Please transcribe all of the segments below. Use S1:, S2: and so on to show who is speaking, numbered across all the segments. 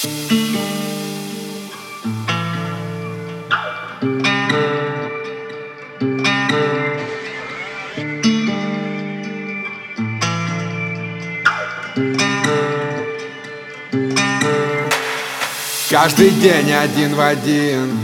S1: Каждый день один в один.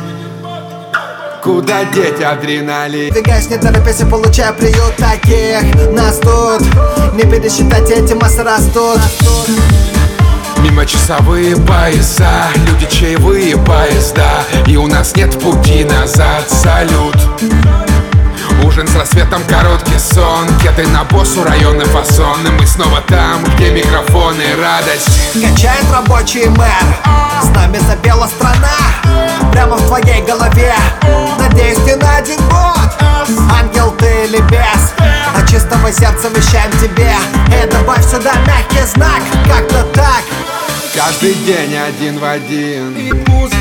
S1: Куда деть адреналин?
S2: Двигаясь не торопясь и получая приют таких нас тут. Не пересчитать, эти массы растут.
S1: Мимо часовые пояса, люди чаевые поезда, и у нас нет пути назад, салют. Ужин с рассветом, короткий сон, кеды на боссу, районный фасон. И мы снова там, где микрофоны, радость.
S2: Качает рабочий мэр, с нами запела страна. Прямо в твоей голове, надеюсь, ты на один год. Ангел ты или бес, от чистого сердца вещаем тебе. И добавь сюда мягкий знак, как-то так.
S1: Каждый день один в один.
S2: И пусть